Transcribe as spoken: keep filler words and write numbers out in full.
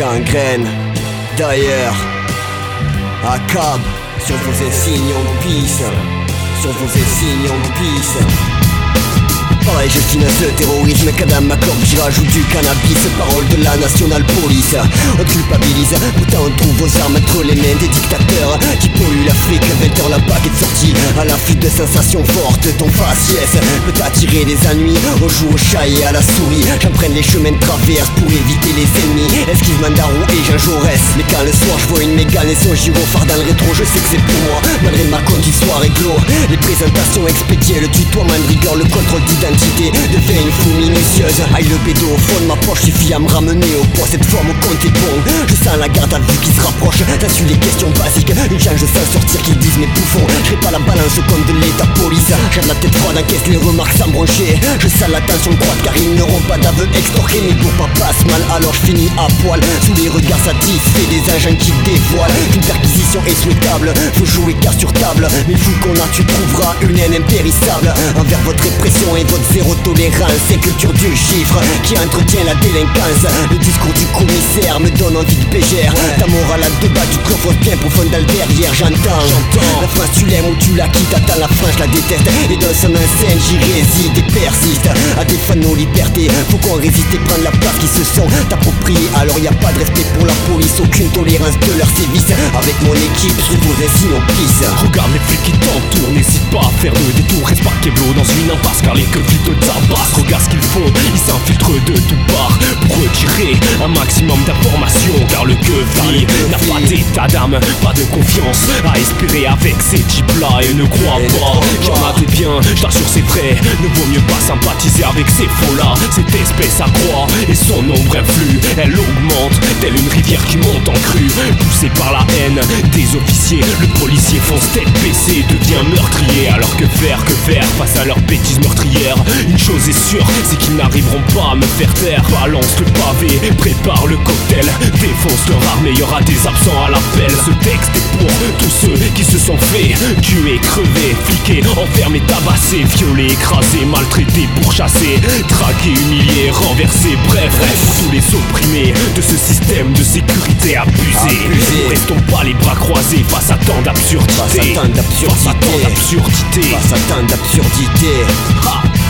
gangrène. D'ailleurs, à cab, sur vos insignes on pisse, sur vos insignes on pisse. Ouais, je finance le terrorisme, cadam ma corde, j'y rajoute du cannabis. Parole de la nationale police, on te culpabilise, pourtant on trouve vos armes entre les mains des dictateurs qui polluent l'Afrique. Vingt heures la bague est sortie, à l'affût de sensations fortes. Ton faciès peut attirer des ennuis, on joue au chat et à la souris. J'emprunte les chemins de traverse pour éviter les ennemis. Esquive Mandarou et Jean Jaurès. Mais quand le soir je vois une mégane et son gyrophare dans le rétro, je sais que c'est pour moi, malgré ma condition soir réglo. Les présentations expédiées, le tutoiement de rigueur, le contrôle d'identité devient une foule minutieuse. Aïe, le bédo au fond de ma poche suffit à me ramener au poids. Cette fois mon compte est bon, je sens la garde à vue qui se rapproche. T'as su les questions basiques, une chance sans sortir qu'ils disent mes bouffons. Je pas la balance au compte de l'état police. J'ai la tête froide, encaisse les remarques sans broncher. Je sens la tension croître car ils n'auront pas d'aveu extorqué. Mais pour pas passe mal, alors je finis à poil sous les regards satisfaits des agents qui dévoilent qu'une perquisition est souhaitable. Faut jouer carte sur table, mais fou qu'on a, tu trouveras une haine impérissable envers votre répression et votre zéro tolérance. C'est culture du chiffre qui entretient la délinquance. Le discours du commissaire me donne envie de bégère. Ta morale à deux bas du coffre bien profond dans le derrière. J'entends la France, tu l'aimes ou tu la quittes. Attends, la France, je la déteste et dans son enceinte j'y réside et persiste à défendre nos libertés. Faut qu'on résiste et prendre la place qui se sont appropriés. Alors y a pas de respect pour la police, aucune tolérance de leur sévice. Avec mon équipe, sous vos récits on pisse. Regarde les flics qui t'entourent, n'hésite pas à faire le détour. Reste pas Keblo dans une impasse car les keufs te tabassent. Regarde ce qu'ils font, ils s'infiltrent de toutes parts pour retirer un maximum d'informations. Car le keufli n'a pas d'état d'âme, pas de confiance à espérer avec ces types-là. Et ne crois pas qu'il y en a des biens, j't'assure c'est vrai. Ne vaut mieux pas sympathiser avec ces faux-là. Cette espèce accroît et son nombre influe. Elle augmente, telle une rivière qui monte en crue. Poussé par la haine des officiers, le policier fonce tête baissée, devient meurtrier. Alors que faire, que faire face à leurs bêtises meurtrières? Une chose est sûre, c'est qu'ils n'arriveront pas à me faire taire. Balance le pavé, prépare le cocktail, défonce leur armée, y'aura des absents à l'appel. Ce texte est pour tous ceux qui se sont fait tuer, crever, fliquer, enfermer, tabasser, violer, écraser, maltraiter, pourchasser, traquer, humilier, renverser. Bref, pour tous les opprimés de ce système de sécurité abusé. Abusé. Ne restons pas les bras croisés face à tant d'absurdité. Face à tant d'absurdité. Face à tant d'absurdité. Face à tant d'absurdité. Ha.